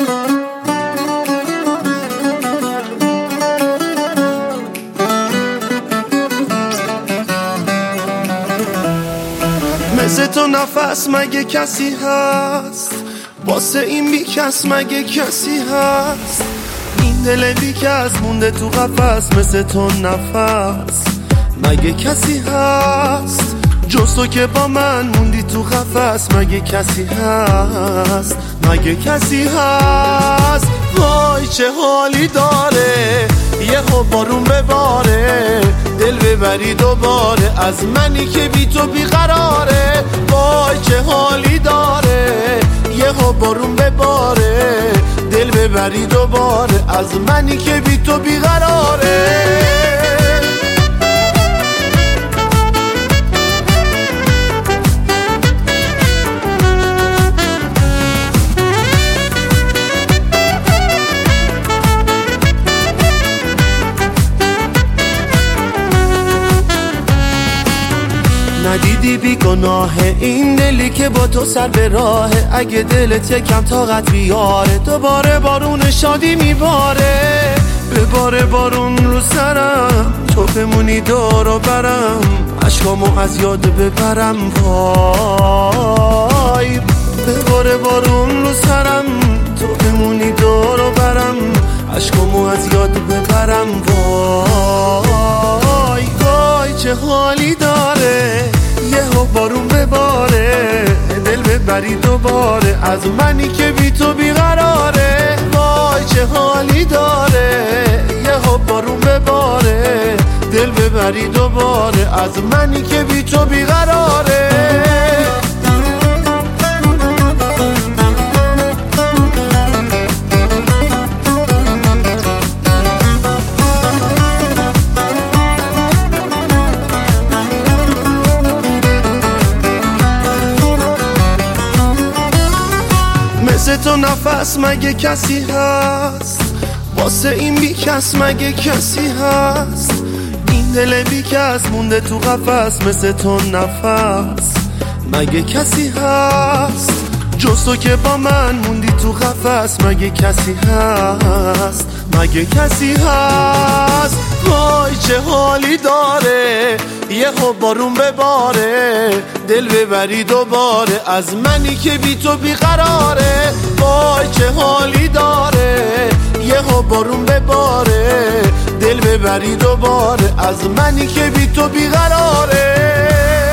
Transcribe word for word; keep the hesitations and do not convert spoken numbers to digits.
مثل تو نفس مگه کسی هست؟ واسه این بی کس مگه کسی هست؟ این دل بی کس مونده تو قفس، مثل تو نفس مگه کسی هست؟ جز تو که با من موندی تو قفس، مگه کسی هست؟ مگه کسی هست؟ وای چه حالی داره یهو بارون بباره، دل ببری دوباره از منی که بی تو بیقراره. وای چه حالی داره یهو بارون بباره، دل ببری دوباره از منی که بی تو بیقراره. ندیدی بی گناه این دلی که با تو سر به راهه، اگه دلت یکم طاقت بیاره دوباره بارون شادی میباره. بباره بارون رو سرم تو بمونی دور و برم، عشقامو از یاد ببرم. وای بباره بارون رو سرم تو بمونی دور و برم، عشقامو از یاد ببرم. وای وای چه حالی داره یهو بارون بباره، دل ببری دوباره از منی که بی تو بیقراره. وای چه حالی داره یهو بارون بباره، دل ببری دوباره از منی که بی تو بیقراره. مثل تو نفس مگه کسی هست؟ واسه این بی کس مگه کسی هست؟ این دل بی کس مونده تو قفس، مثل تو نفس مگه کسی هست؟ جز تو که با من موندی تو قفس، مگه کسی هست؟ مگه کسی هست؟ وای چه حالی داره یهو بارون بباره، دل ببری دوباره از منی که بی تو بیقراره. وای چه حالی داره یهو بارون بباره، دل ببری دوباره از منی که بی تو بیقراره.